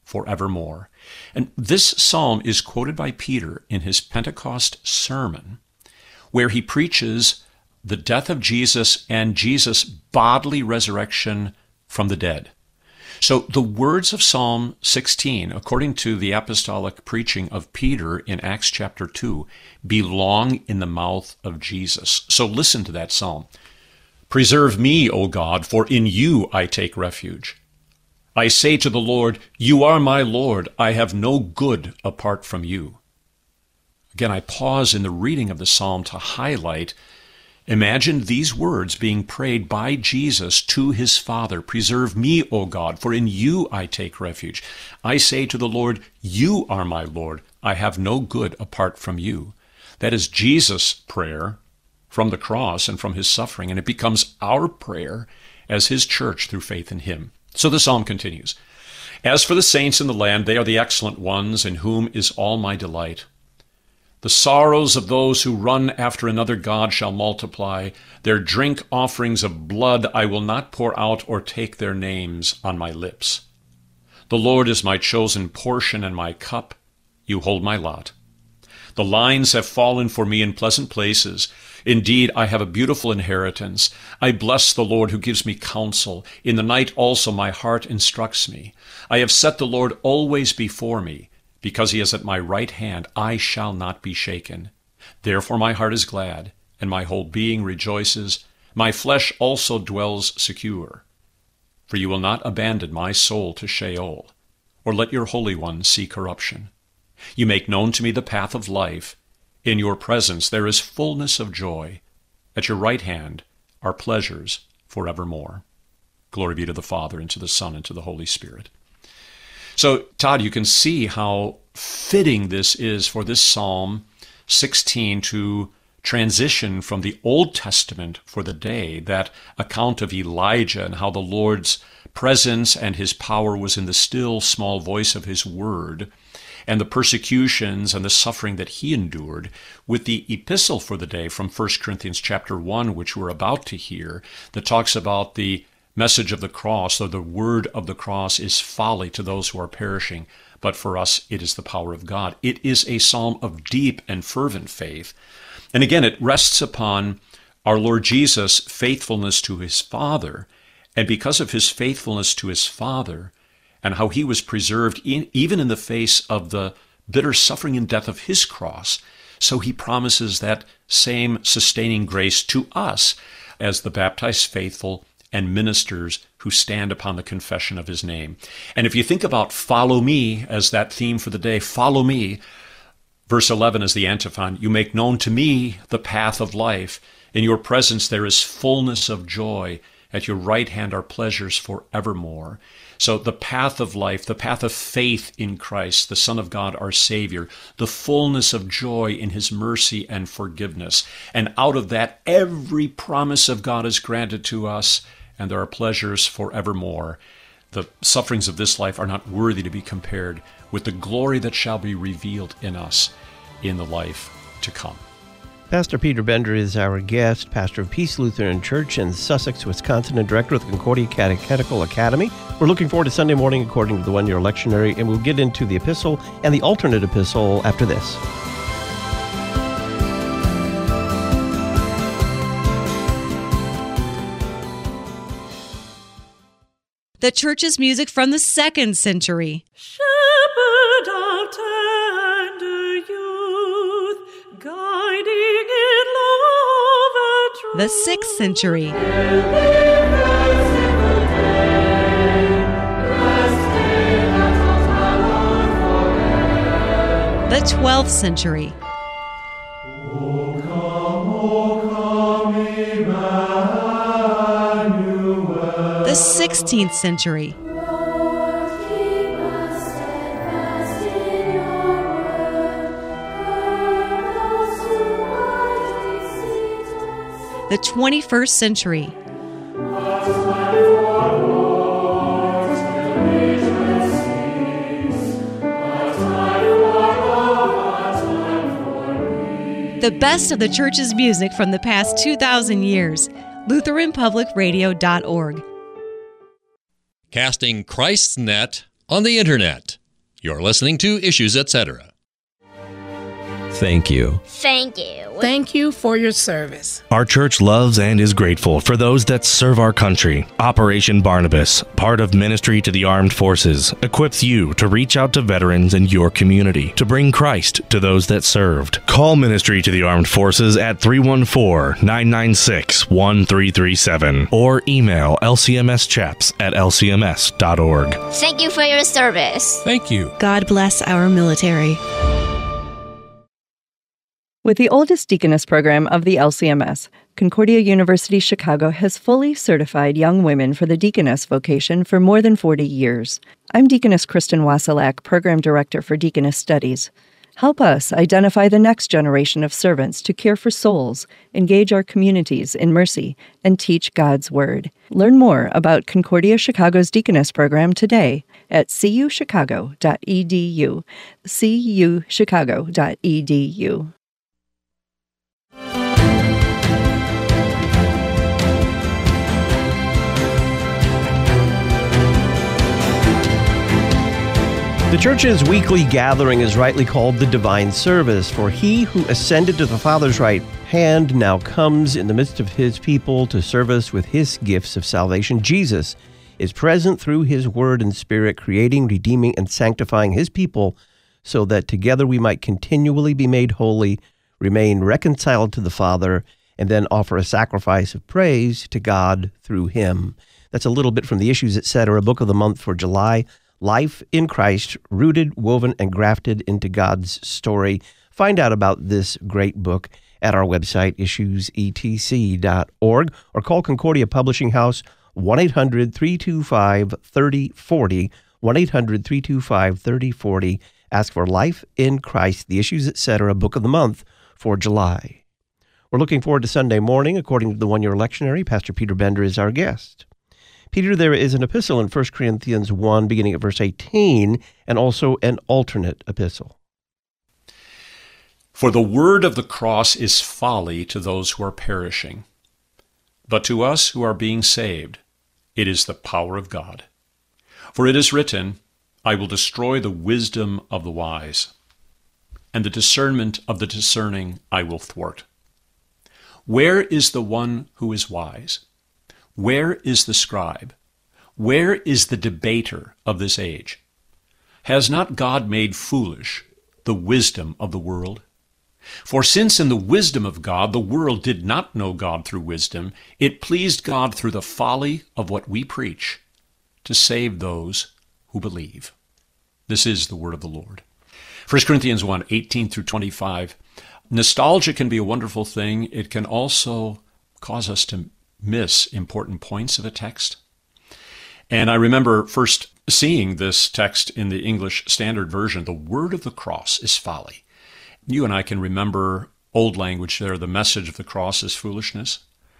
forevermore. And this psalm is quoted by Peter in his Pentecost sermon, where he preaches the death of Jesus and Jesus' bodily resurrection from the dead. So the words of Psalm sixteen, according to the apostolic preaching of Peter in Acts chapter two, belong in the mouth of Jesus. So listen to that psalm. Preserve me, O God, for in you I take refuge. I say to the Lord, you are my Lord. I have no good apart from you. Again, I pause in the reading of the psalm to highlight, imagine these words being prayed by Jesus to his Father. Preserve me, O God, for in you I take refuge. I say to the Lord, you are my Lord. I have no good apart from you. That is Jesus' prayer from the cross and from his suffering, and it becomes our prayer as his church through faith in him. So the psalm continues. As for the saints in the land, they are the excellent ones, in whom is all my delight. The sorrows of those who run after another god shall multiply. Their drink offerings of blood I will not pour out or take their names on my lips. The Lord is my chosen portion and my cup. You hold my lot. The lines have fallen for me in pleasant places. Indeed, I have a beautiful inheritance. I bless the Lord who gives me counsel. In the night also my heart instructs me. I have set the Lord always before me. Because he is at my right hand, I shall not be shaken. Therefore my heart is glad, and my whole being rejoices. My flesh also dwells secure. For you will not abandon my soul to Sheol, or let your Holy One see corruption. You make known to me the path of life. In your presence there is fullness of joy. At your right hand are pleasures forevermore. Glory be to the Father, and to the Son, and to the Holy Spirit. So, Todd, you can see how fitting this is for this Psalm sixteen to transition from the Old Testament for the day, that account of Elijah and how the Lord's presence and his power was in the still small voice of his word, and the persecutions and the suffering that he endured, with the epistle for the day from First Corinthians chapter one, which we're about to hear, that talks about the message of the cross, or the word of the cross is folly to those who are perishing, but for us it is the power of God. It is a psalm of deep and fervent faith. And again, it rests upon our Lord Jesus' faithfulness to his Father, and because of his faithfulness to his Father, and how he was preserved in, even in the face of the bitter suffering and death of his cross, so he promises that same sustaining grace to us as the baptized faithful and ministers who stand upon the confession of his name. And if you think about follow me as that theme for the day, follow me, verse eleven is the antiphon, you make known to me the path of life. In your presence there is fullness of joy. At your right hand are pleasures forevermore. So the path of life, the path of faith in Christ, the Son of God, our Savior, the fullness of joy in his mercy and forgiveness. And out of that, every promise of God is granted to us, and there are pleasures forevermore. The sufferings of this life are not worthy to be compared with the glory that shall be revealed in us in the life to come. Pastor Peter Bender is our guest, pastor of Peace Lutheran Church in Sussex, Wisconsin, and director of the Concordia Catechetical Academy. We're looking forward to Sunday morning according to the one-year lectionary, and we'll get into the epistle and the alternate epistle after this. The church's music from the second century. Shepherd of tender youth, guiding in love and truth. The sixth century. The twelfth century. O come, O come, Emmanuel. The sixteenth century. Lord, keep us steadfast in your word. Help us to wisely seek. The twenty-first century. The best of the church's music from the past two thousand years. Lutheran Public Radio dot org. Casting Christ's net on the Internet. You're listening to Issues Etc. Thank you. Thank you. Thank you for your service. Our church loves and is grateful for those that serve our country. Operation Barnabas, part of Ministry to the Armed Forces, equips you to reach out to veterans in your community to bring Christ to those that served. Call Ministry to the Armed Forces at three one four, nine nine six, one three three seven or email l c m s chaps at l c m s dot org. Thank you for your service. Thank you. God bless our military. With the oldest deaconess program of the L C M S, Concordia University Chicago has fully certified young women for the deaconess vocation for more than forty years. I'm Deaconess Kristen Wasilak, Program Director for Deaconess Studies. Help us identify the next generation of servants to care for souls, engage our communities in mercy, and teach God's Word. Learn more about Concordia Chicago's Deaconess program today at c u chicago dot e d u, c u chicago dot e d u. The church's weekly gathering is rightly called the Divine Service, for he who ascended to the Father's right hand now comes in the midst of his people to serve us with his gifts of salvation. Jesus is present through his word and spirit, creating, redeeming, and sanctifying his people so that together we might continually be made holy, remain reconciled to the Father, and then offer a sacrifice of praise to God through him. That's a little bit from the Issues Etc. book of the month for July. Life in Christ, rooted, woven, and grafted into God's story. Find out about this great book at our website, issues e t c dot org, or call Concordia Publishing House, one eight hundred, three two five, three oh four oh, one eight hundred, three two five, three oh four oh. Ask for Life in Christ, the Issues Etc. book of the month for July. We're looking forward to Sunday morning. According to the one-year lectionary, Pastor Peter Bender is our guest. Peter, there is an epistle in First Corinthians one, beginning at verse eighteen, and also an alternate epistle. For the word of the cross is folly to those who are perishing, but to us who are being saved, it is the power of God. For it is written, I will destroy the wisdom of the wise, and the discernment of the discerning I will thwart. Where is the one who is wise? Where is the scribe? Where is the debater of this age? Has not God made foolish the wisdom of the world? For since in the wisdom of God the world did not know God through wisdom, it pleased God through the folly of what we preach to save those who believe. This is the word of the Lord. First Corinthians one, eighteen through twenty-five. Nostalgia can be a wonderful thing. It can also cause us to miss important points of a text. And I remember first seeing this text in the English Standard Version, the word of the cross is folly. You and I can remember old language there, the message of the cross is foolishness.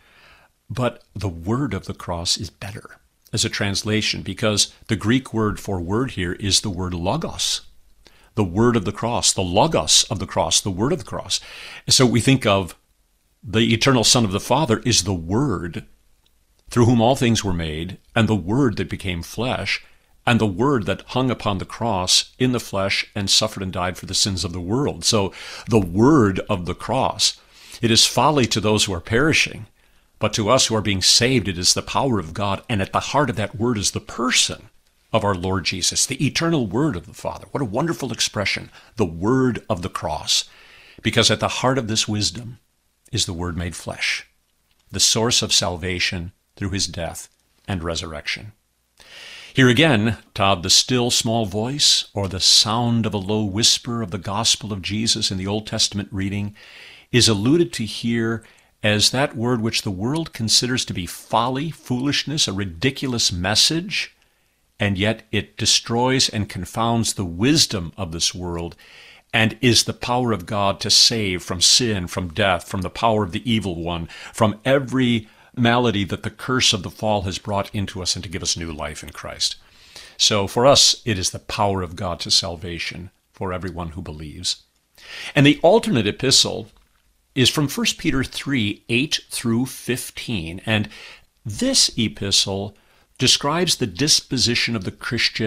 But the word of the cross is better as a translation, because the Greek word for word here is the word logos, the word of the cross, the logos of the cross, the word of the cross. So we think of the eternal Son of the Father is the Word through whom all things were made, and the Word that became flesh, and the Word that hung upon the cross in the flesh and suffered and died for the sins of the world. So the word of the cross, it is folly to those who are perishing, but to us who are being saved, it is the power of God, and at the heart of that word is the person of our Lord Jesus, the eternal Word of the Father. What a wonderful expression, the word of the cross, because at the heart of this wisdom is the Word made flesh, the source of salvation through his death and resurrection. Here again, Todd, the still small voice or the sound of a low whisper of the gospel of Jesus in the Old Testament reading is alluded to here as that word which the world considers to be folly, foolishness, a ridiculous message, and yet it destroys and confounds the wisdom of this world and is the power of God to save from sin, from death, from the power of the evil one, from every malady that the curse of the fall has brought into us, and to give us new life in Christ. So for us, it is the power of God to salvation for everyone who believes. And the alternate epistle is from First Peter three, eight through fifteen. And this epistle describes the disposition of the Christian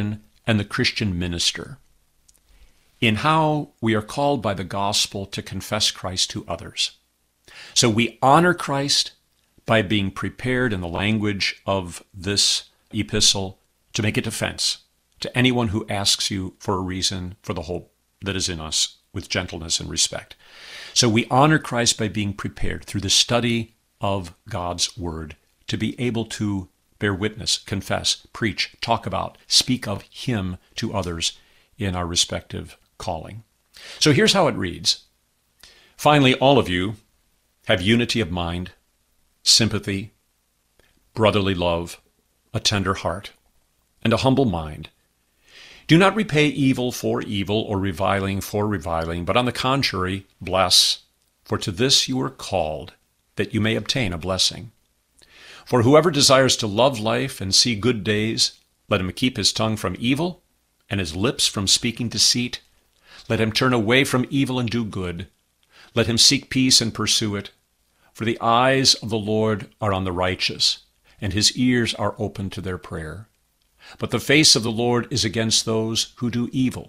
and the Christian minister in how we are called by the gospel to confess Christ to others. So we honor Christ by being prepared in the language of this epistle to make a defense to anyone who asks you for a reason for the hope that is in us with gentleness and respect. So we honor Christ by being prepared through the study of God's word to be able to bear witness, confess, preach, talk about, speak of him to others in our respective calling. So here's how it reads. Finally, all of you have unity of mind, sympathy, brotherly love, a tender heart, and a humble mind. Do not repay evil for evil or reviling for reviling, but on the contrary, bless, for to this you are called, that you may obtain a blessing. For whoever desires to love life and see good days, let him keep his tongue from evil and his lips from speaking deceit. Let him turn away from evil and do good. Let him seek peace and pursue it. For the eyes of the Lord are on the righteous, and his ears are open to their prayer. But the face of the Lord is against those who do evil.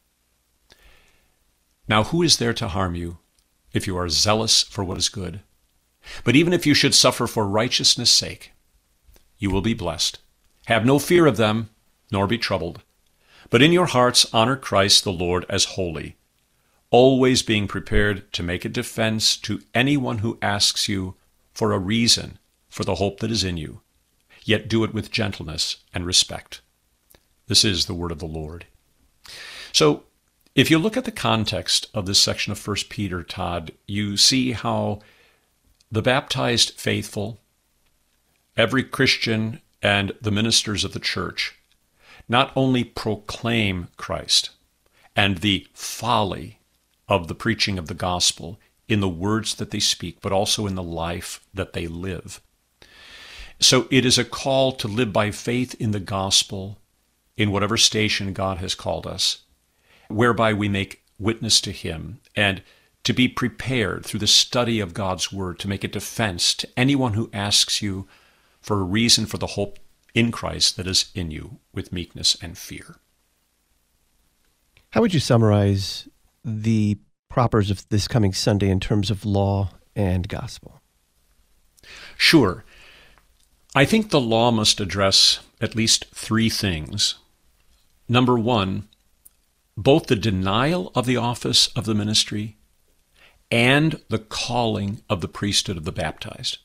Now who is there to harm you if you are zealous for what is good? But even if you should suffer for righteousness' sake, you will be blessed. Have no fear of them, nor be troubled. But in your hearts honor Christ the Lord as holy, always being prepared to make a defense to anyone who asks you for a reason for the hope that is in you, yet do it with gentleness and respect. This is the word of the Lord. So, if you look at the context of this section of First Peter, Todd, you see how the baptized faithful, every Christian, and the ministers of the church not only proclaim Christ and the folly of the preaching of the gospel in the words that they speak, but also in the life that they live. So it is a call to live by faith in the gospel in whatever station God has called us, whereby we make witness to him, and to be prepared through the study of God's word to make a defense to anyone who asks you for a reason for the hope in Christ that is in you with meekness and fear. How would you summarize the propers of this coming Sunday in terms of law and gospel? Sure. I think the law must address at least three things. Number one, both the denial of the office of the ministry and the calling of the priesthood of the baptized.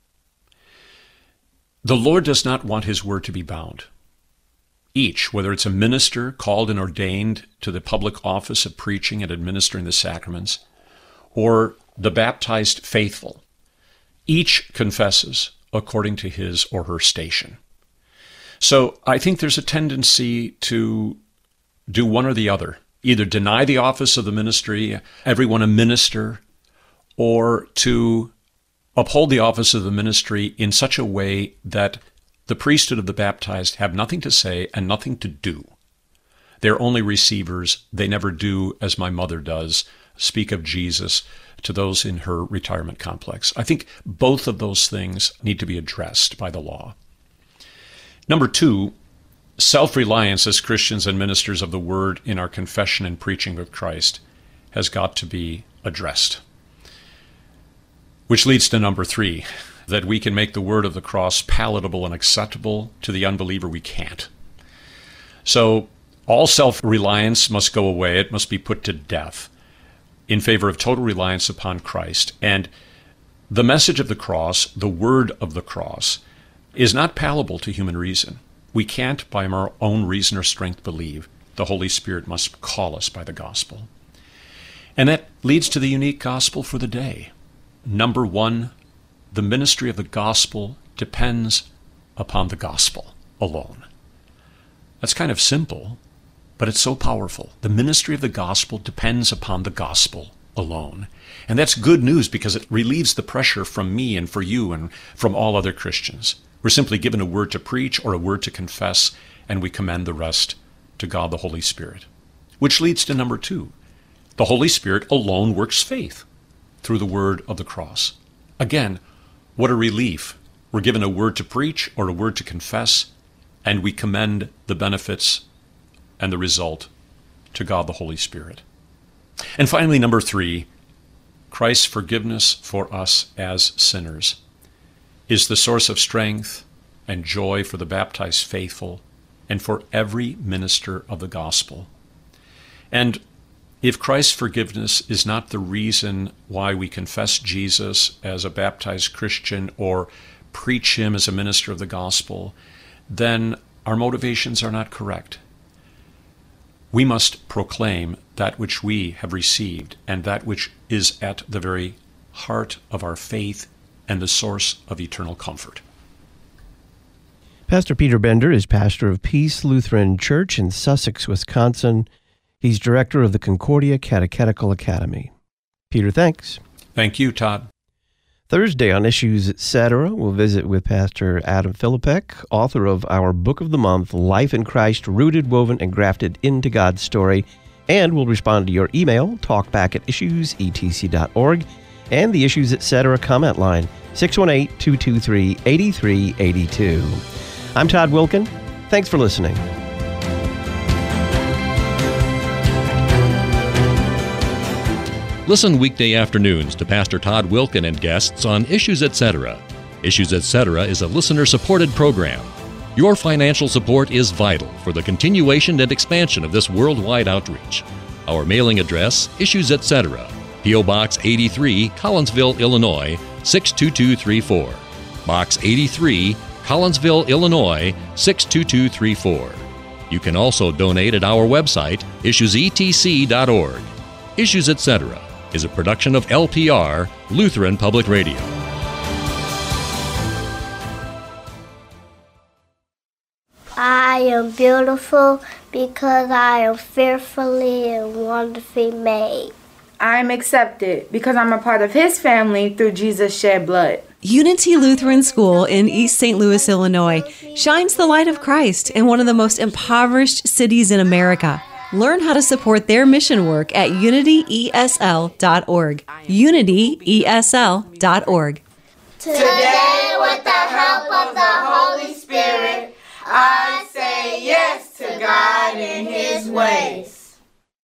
The Lord does not want his word to be bound. Each, whether it's a minister called and ordained to the public office of preaching and administering the sacraments, or the baptized faithful, each confesses according to his or her station. So I think there's a tendency to do one or the other, either deny the office of the ministry, everyone a minister, or to uphold the office of the ministry in such a way that the priesthood of the baptized have nothing to say and nothing to do. They're only receivers. They never do, as my mother does, speak of Jesus to those in her retirement complex. I think both of those things need to be addressed by the law. Number two, self-reliance as Christians and ministers of the word in our confession and preaching of Christ has got to be addressed. Which leads to number three, that we can make the word of the cross palatable and acceptable to the unbeliever. We can't. So all self-reliance must go away. It must be put to death in favor of total reliance upon Christ. And the message of the cross, the word of the cross, is not palatable to human reason. We can't by our own reason or strength believe. The Holy Spirit must call us by the gospel. And that leads to the unique gospel for the day. Number one, the ministry of the gospel depends upon the gospel alone. That's kind of simple, but it's so powerful. The ministry of the gospel depends upon the gospel alone. And that's good news because it relieves the pressure from me and for you and from all other Christians. We're simply given a word to preach or a word to confess, and we commend the rest to God the Holy Spirit. Which leads to number two. The Holy Spirit alone works faith through the word of the cross. Again, what a relief. We're given a word to preach or a word to confess, and we commend the benefits and the result to God the Holy Spirit. And finally, number three, Christ's forgiveness for us as sinners is the source of strength and joy for the baptized faithful and for every minister of the gospel. And if Christ's forgiveness is not the reason why we confess Jesus as a baptized Christian or preach him as a minister of the gospel, then our motivations are not correct. We must proclaim that which we have received and that which is at the very heart of our faith and the source of eternal comfort. Pastor Peter Bender is pastor of Peace Lutheran Church in Sussex, Wisconsin. He's director of the Concordia Catechetical Academy. Peter, thanks. Thank you, Todd. Thursday on Issues Etc., we'll visit with Pastor Adam Philippek, author of our Book of the Month, Life in Christ, Rooted, Woven, and Grafted into God's Story. And we'll respond to your email, talkback at issues e t c dot org, and the Issues Etc. comment line, six one eight, two two three, eight three eight two. I'm Todd Wilkin. Thanks for listening. Listen weekday afternoons to Pastor Todd Wilkin and guests on Issues Etc. Issues Etc. is a listener-supported program. Your financial support is vital for the continuation and expansion of this worldwide outreach. Our mailing address, Issues Etc., P O. Box eighty-three, Collinsville, Illinois, six two two three four. Box eighty-three, Collinsville, Illinois, six two two three four. You can also donate at our website, issues e t c dot org. Issues Etc. is a production of L P R, Lutheran Public Radio. I am beautiful because I am fearfully and wonderfully made. I am accepted because I'm a part of His family through Jesus' shed blood. Unity Lutheran School in East Saint Louis, Illinois, shines the light of Christ in one of the most impoverished cities in America. Learn how to support their mission work at unity e s l dot org. unity e s l dot org. Today, with the help of the Holy Spirit,